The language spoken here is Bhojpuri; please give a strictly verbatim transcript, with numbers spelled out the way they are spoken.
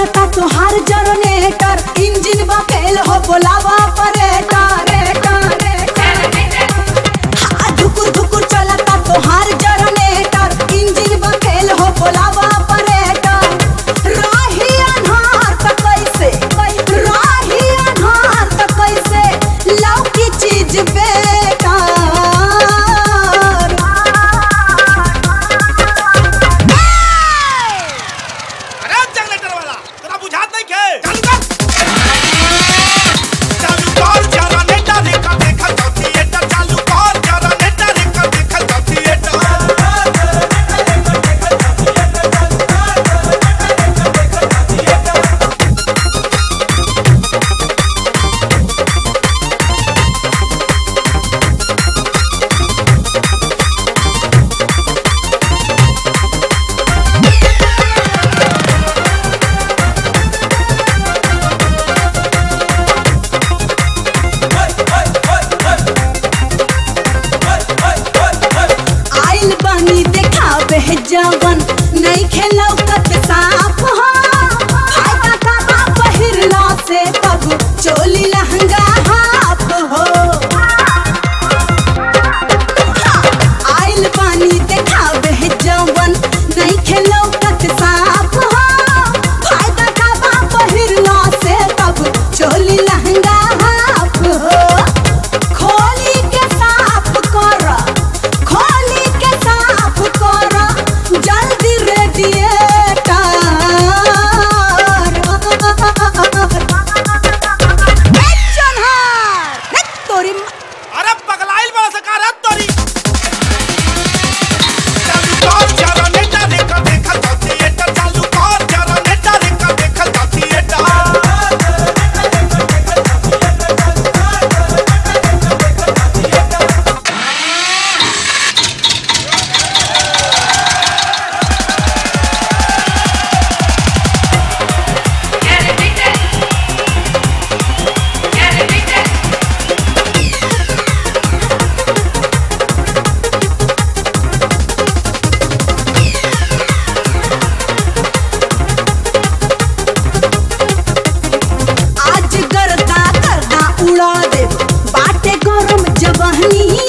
चलता तोहार जनरेटर, इंजन बा फेल हो बोलावा ऑपरेटर। हाँ धुकुर धुकुर चलता तोहार जनरेटर, इंजन बा फेल हो बोलावा ऑपरेटर। राही अन्हार त कैसे, राही अन्हार त कैसे लौकी चीज बेटा। जवन नहीं खेलौकत साफ हो, फायदा का बा पहिरला से तब चोली लहंगा हाफ हो। आइल बानी देखावे जवन नहीं खेलौकत साफ हो, फायदा का बा पहिरला से तब चोली लहंगा हाफ हो। खोली के साफ कर, खोली के साफ कर जल्दी रेडिएटर। तोरी अरे पगलाइल बड़ा सकार है तोरी। चालू कर जरा नेटा देखा देखा तो थिएटर, चालू कर जरा नेटा देखा देखा तो थिएटर। आज गर्दा गर्दा उड़ा दे बाटे गरम जवानी।